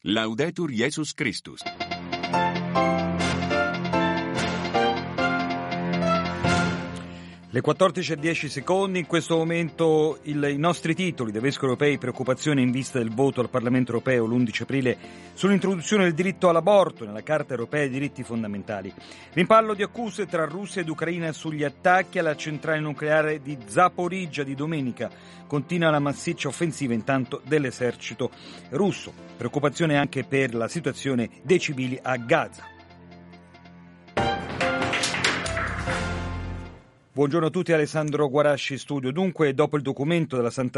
Laudetur Jesus Christus. Le 14:10, in questo momento i nostri titoli dei vescovi europei: preoccupazione in vista del voto al Parlamento europeo l'11 aprile sull'introduzione del diritto all'aborto nella Carta europea dei diritti fondamentali. Rimpallo di accuse tra Russia ed Ucraina sugli attacchi alla centrale nucleare di Zaporizhzhia di domenica. Continua la massiccia offensiva intanto dell'esercito russo. Preoccupazione anche per la situazione dei civili a Gaza. Buongiorno a tutti, Alessandro Guarasci, studio. Dunque, dopo il documento della Santa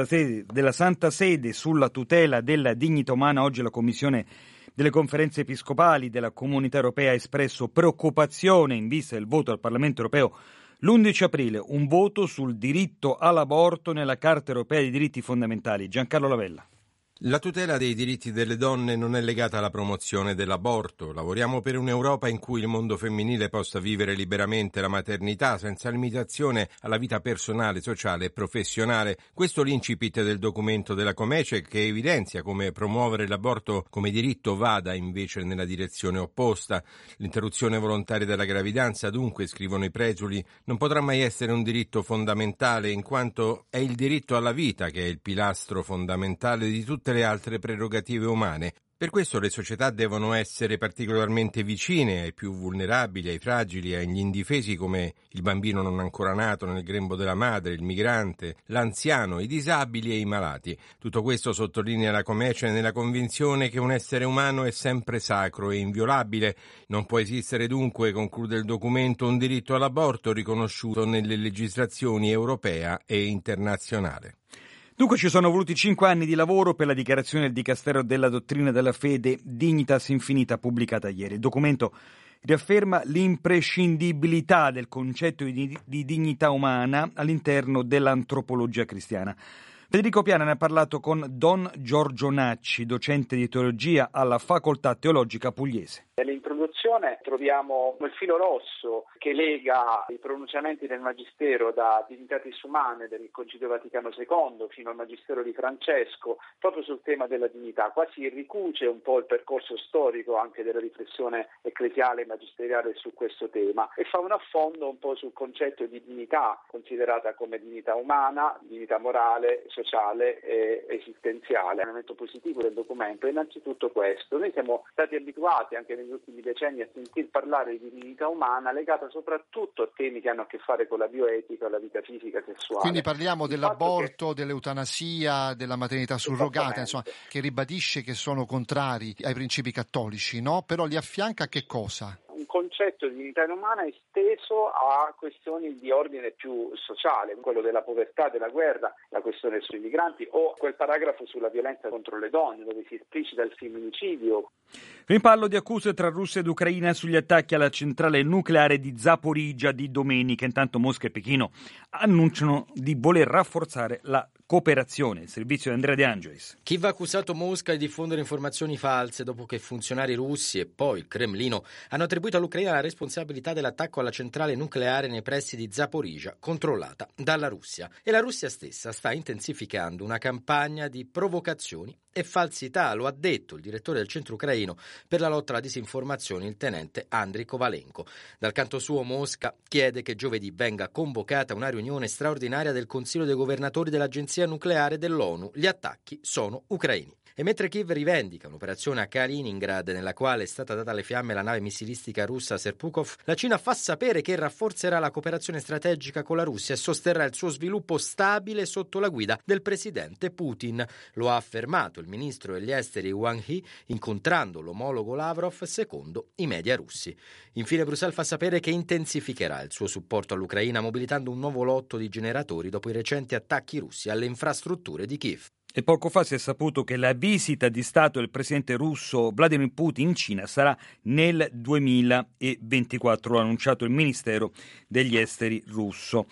Sede sulla tutela della dignità umana, oggi la Commissione delle Conferenze Episcopali della Comunità Europea ha espresso preoccupazione in vista del voto al Parlamento Europeo l'11 aprile, un voto sul diritto all'aborto nella Carta Europea dei diritti fondamentali. Giancarlo Lavella. La tutela dei diritti delle donne non è legata alla promozione dell'aborto. Lavoriamo per un'Europa in cui il mondo femminile possa vivere liberamente la maternità senza limitazione alla vita personale, sociale e professionale. Questo è l'incipit del documento della Comece, che evidenzia come promuovere l'aborto come diritto vada invece nella direzione opposta. L'interruzione volontaria della gravidanza, dunque, scrivono i presuli, non potrà mai essere un diritto fondamentale, in quanto è il diritto alla vita che è il pilastro fondamentale di tutte le altre prerogative umane. Per questo le società devono essere particolarmente vicine ai più vulnerabili, ai fragili, agli indifesi come il bambino non ancora nato nel grembo della madre, il migrante, l'anziano, i disabili e i malati. Tutto questo, sottolinea la Comece, nella convinzione che un essere umano è sempre sacro e inviolabile. Non può esistere dunque, conclude il documento, un diritto all'aborto riconosciuto nelle legislazioni europea e internazionale. Dunque ci sono voluti 5 anni di lavoro per la dichiarazione del Dicastero della Dottrina della Fede Dignitas Infinita pubblicata ieri. Il documento riafferma l'imprescindibilità del concetto di dignità umana all'interno dell'antropologia cristiana. Federico Piana ne ha parlato con Don Giorgio Nacci, docente di teologia alla Facoltà Teologica Pugliese. Nell'introduzione troviamo il filo rosso che lega i pronunciamenti del Magistero da Dignitatis Humanae del Concilio Vaticano II fino al Magistero di Francesco proprio sul tema della dignità. Qua si ricuce un po' il percorso storico anche della riflessione ecclesiale e magisteriale su questo tema e fa un affondo un po' sul concetto di dignità considerata come dignità umana, dignità morale, sociale e esistenziale. L'elemento positivo del documento è innanzitutto questo. Noi siamo stati abituati anche negli ultimi decenni a sentir parlare di dignità umana legata soprattutto a temi che hanno a che fare con la bioetica, la vita fisica, sessuale. Quindi parliamo dell'aborto, dell'eutanasia, della maternità surrogata, insomma, che ribadisce che sono contrari ai principi cattolici, no? Però li affianca a che cosa? Un concetto di dignità umana esteso a questioni di ordine più sociale, quello della povertà, della guerra, la questione sui migranti o quel paragrafo sulla violenza contro le donne dove si esplicita il femminicidio. Rimpallo di accuse tra Russia ed Ucraina sugli attacchi alla centrale nucleare di Zaporizhzhia di domenica. Intanto Mosca e Pechino annunciano di voler rafforzare la cooperazione. Il servizio di Andrea De Angelis. Kiev ha accusato Mosca di diffondere informazioni false dopo che funzionari russi e poi il Cremlino hanno attribuito all'Ucraina la responsabilità dell'attacco alla centrale nucleare nei pressi di Zaporizhzhia, controllata dalla Russia. E la Russia stessa sta intensificando una campagna di provocazioni e falsità, lo ha detto il direttore del centro ucraino per la lotta alla disinformazione, il tenente Andriy Kovalenko. Dal canto suo Mosca chiede che giovedì venga convocata una riunione straordinaria del Consiglio dei governatori dell'Agenzia nucleare dell'ONU. Gli attacchi sono ucraini. E mentre Kiev rivendica un'operazione a Kaliningrad nella quale è stata data alle fiamme la nave missilistica russa Serpukhov, la Cina fa sapere che rafforzerà la cooperazione strategica con la Russia e sosterrà il suo sviluppo stabile sotto la guida del presidente Putin. Lo ha affermato il ministro degli esteri Wang Yi incontrando l'omologo Lavrov, secondo i media russi. Infine Bruxelles fa sapere che intensificherà il suo supporto all'Ucraina mobilitando un nuovo lotto di generatori dopo i recenti attacchi russi alle infrastrutture di Kiev. E poco fa si è saputo che la visita di Stato del presidente russo Vladimir Putin in Cina sarà nel 2024, lo ha annunciato il Ministero degli Esteri russo.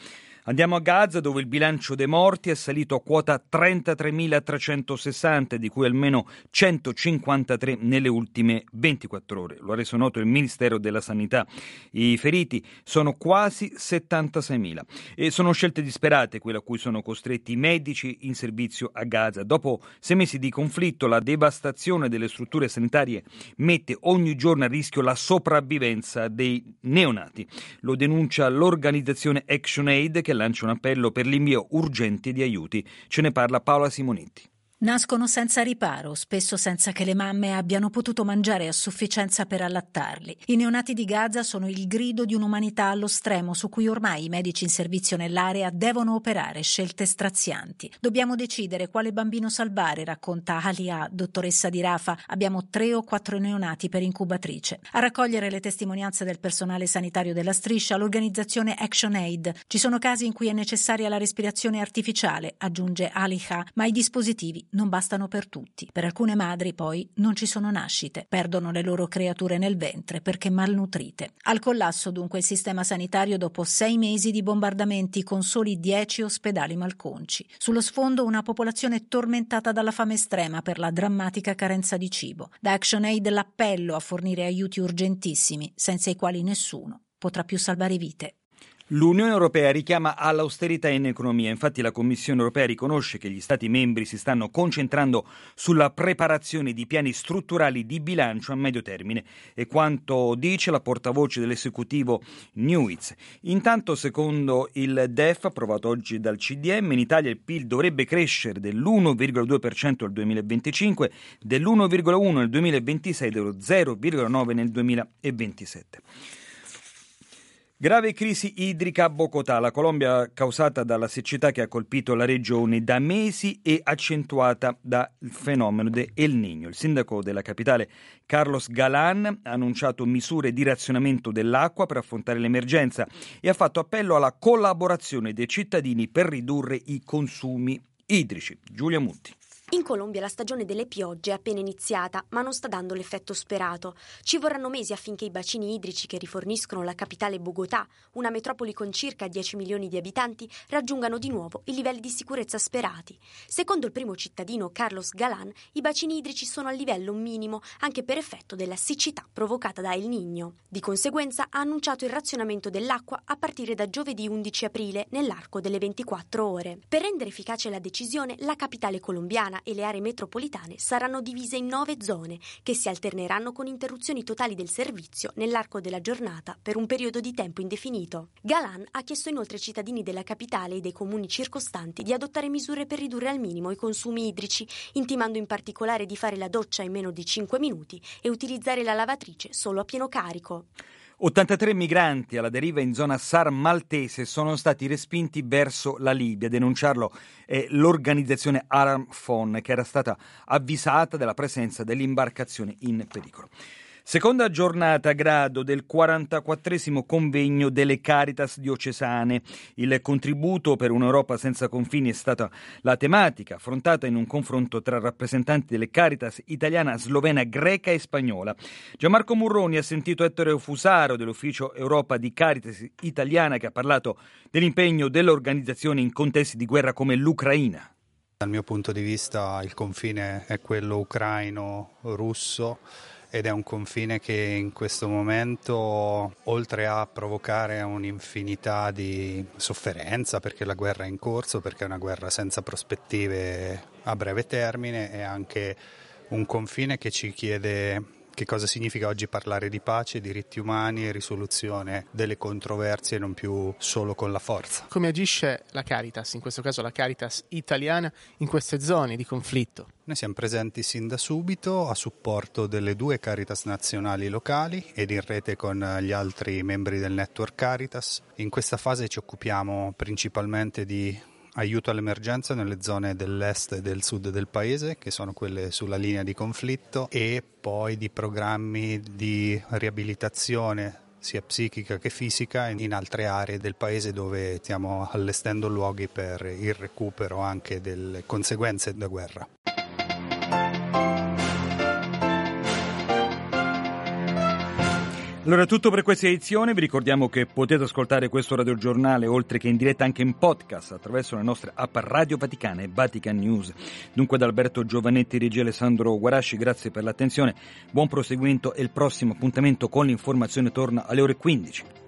Andiamo a Gaza, dove il bilancio dei morti è salito a quota 33.360, di cui almeno 153 nelle ultime 24 ore. Lo ha reso noto il Ministero della Sanità. I feriti sono quasi 76.000 e sono scelte disperate quelle a cui sono costretti i medici in servizio a Gaza. Dopo 6 mesi di conflitto, la devastazione delle strutture sanitarie mette ogni giorno a rischio la sopravvivenza dei neonati. Lo denuncia l'organizzazione ActionAid, che lancia un appello per l'invio urgente di aiuti. Ce ne parla Paola Simonetti. Nascono senza riparo, spesso senza che le mamme abbiano potuto mangiare a sufficienza per allattarli. I neonati di Gaza sono il grido di un'umanità allo stremo su cui ormai i medici in servizio nell'area devono operare scelte strazianti. Dobbiamo decidere quale bambino salvare, racconta Alia, dottoressa di Rafah. Abbiamo 3 o 4 neonati per incubatrice. A raccogliere le testimonianze del personale sanitario della striscia, l'organizzazione ActionAid. Ci sono casi in cui è necessaria la respirazione artificiale, aggiunge Alia, ma i dispositivi non bastano per tutti. Per alcune madri poi non ci sono nascite, perdono le loro creature nel ventre perché malnutrite. Al collasso dunque il sistema sanitario dopo 6 mesi di bombardamenti con soli 10 ospedali malconci. Sullo sfondo una popolazione tormentata dalla fame estrema per la drammatica carenza di cibo. Da ActionAid l'appello a fornire aiuti urgentissimi, senza i quali nessuno potrà più salvare vite. L'Unione Europea richiama all'austerità in economia. Infatti la Commissione Europea riconosce che gli Stati membri si stanno concentrando sulla preparazione di piani strutturali di bilancio a medio termine, e quanto dice la portavoce dell'esecutivo Newitz. Intanto, secondo il DEF approvato oggi dal CDM, in Italia il PIL dovrebbe crescere dell'1,2% nel 2025, dell'1,1% nel 2026 e dello 0,9% nel 2027. Grave crisi idrica a Bogotà, la Colombia, causata dalla siccità che ha colpito la regione da mesi e accentuata dal fenomeno del El Niño. Il sindaco della capitale, Carlos Galán, ha annunciato misure di razionamento dell'acqua per affrontare l'emergenza e ha fatto appello alla collaborazione dei cittadini per ridurre i consumi idrici. Giulia Mutti. In Colombia la stagione delle piogge è appena iniziata, ma non sta dando l'effetto sperato. Ci vorranno mesi affinché i bacini idrici che riforniscono la capitale Bogotà, una metropoli con circa 10 milioni di abitanti, raggiungano di nuovo i livelli di sicurezza sperati. Secondo il primo cittadino Carlos Galán, i bacini idrici sono al livello minimo anche per effetto della siccità provocata da El Niño. Di conseguenza ha annunciato il razionamento dell'acqua a partire da giovedì 11 aprile nell'arco delle 24 ore. Per rendere efficace la decisione, la capitale colombiana e le aree metropolitane saranno divise in 9 zone che si alterneranno con interruzioni totali del servizio nell'arco della giornata per un periodo di tempo indefinito. Galán ha chiesto inoltre ai cittadini della capitale e dei comuni circostanti di adottare misure per ridurre al minimo i consumi idrici, intimando in particolare di fare la doccia in meno di 5 minuti e utilizzare la lavatrice solo a pieno carico. 83 migranti alla deriva in zona SAR maltese sono stati respinti verso la Libia. A denunciarlo è l'organizzazione Aram Fon, che era stata avvisata della presenza dell'imbarcazione in pericolo. Seconda giornata a grado del 44esimo convegno delle Caritas diocesane. Il contributo per un'Europa senza confini è stata la tematica affrontata in un confronto tra rappresentanti delle Caritas italiana, slovena, greca e spagnola. Gianmarco Murroni ha sentito Ettore Fusaro dell'Ufficio Europa di Caritas italiana, che ha parlato dell'impegno dell'organizzazione in contesti di guerra come l'Ucraina. Dal mio punto di vista il confine è quello ucraino-russo, ed è un confine che in questo momento, oltre a provocare un'infinità di sofferenza perché la guerra è in corso, perché è una guerra senza prospettive a breve termine, è anche un confine che ci chiede che cosa significa oggi parlare di pace, diritti umani e risoluzione delle controversie, non più solo con la forza. Come agisce la Caritas, in questo caso la Caritas italiana, in queste zone di conflitto? Noi siamo presenti sin da subito a supporto delle 2 Caritas nazionali locali ed in rete con gli altri membri del network Caritas. In questa fase ci occupiamo principalmente di aiuto all'emergenza nelle zone dell'est e del sud del paese, che sono quelle sulla linea di conflitto, e poi di programmi di riabilitazione sia psichica che fisica in altre aree del paese, dove stiamo allestendo luoghi per il recupero anche delle conseguenze della guerra. Allora, tutto per questa edizione. Vi ricordiamo che potete ascoltare questo radiogiornale oltre che in diretta anche in podcast attraverso le nostre app Radio Vaticana e Vatican News. Dunque, da Alberto Giovanetti, regia Alessandro Guarasci, grazie per l'attenzione, buon proseguimento e il prossimo appuntamento con l'informazione torna alle ore 15.